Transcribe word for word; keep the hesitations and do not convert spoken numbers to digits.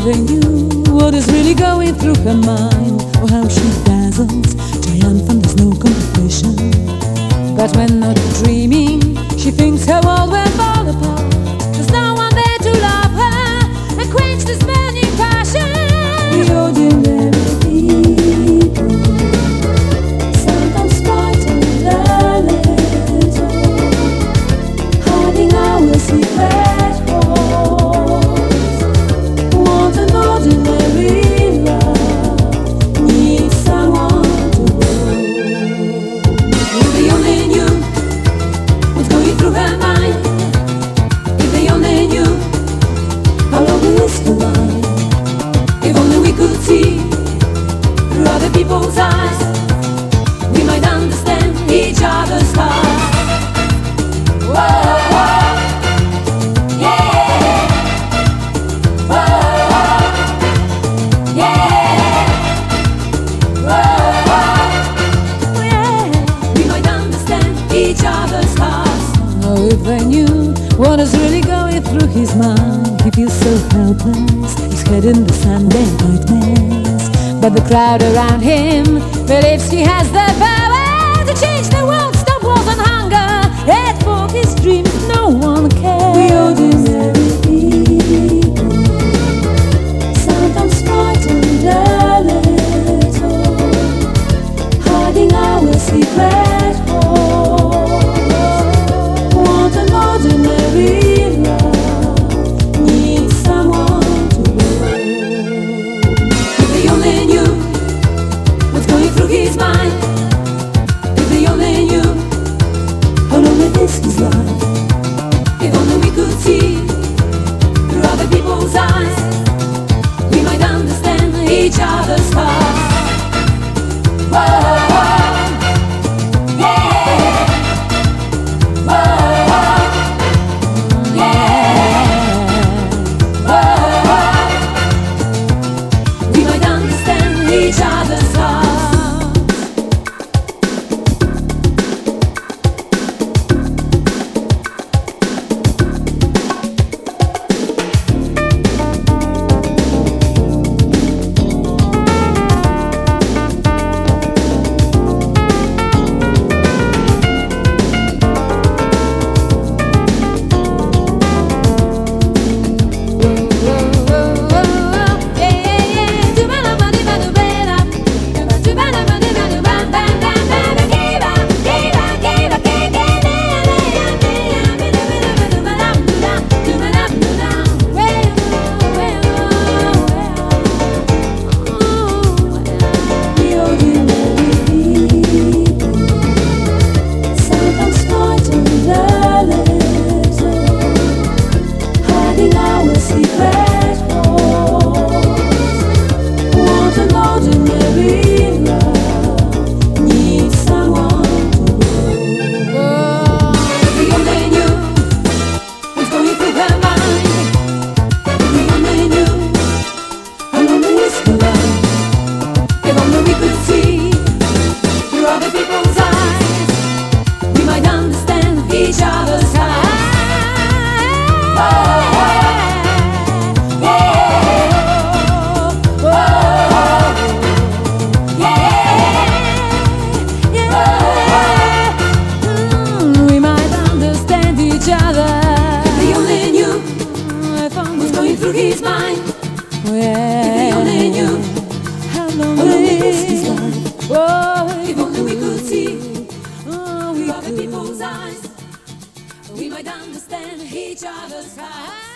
they knew what is really going through her mind, or how she dazzles, triumphant, there's no competition. But when not dreaming, she thinks her world will fall apart. There's no one there to love her and quench this burning passion. The ordinary people, sometimes frightened a little, hiding our secret holes. Want an ordinary love, need someone to hold. If they only knew what's going through her mind, if they only knew how long is the line, if only we could see through other people's eyes, we might understand each other's hearts. Whoa, whoa, yeah. Whoa, yeah. Whoa, yeah. We might understand each other's hearts. Oh, if they knew what is really going through his mind, he feels so helpless. He's head in the sand and nightmares, but the crowd around him believes he has the power to change the world, stop wars and hunger, and for his dreams no one cares. We ordinary people, sometimes frightened a little, hiding our secret holes. Want an ordinary love, need someone to hold. If they only knew what's going through his mind, if they only knew how lonely this is life, if only we could see through other people's eyes, we might understand each other's hearts. Whoa, whoa, yeah. Whoa, yeah. Whoa, we might understand each other's hearts. Through his mind, oh, yeah. If they only knew how lonely this is life, oh, if only we could see oh, we through other people's eyes, we might understand each other's eyes.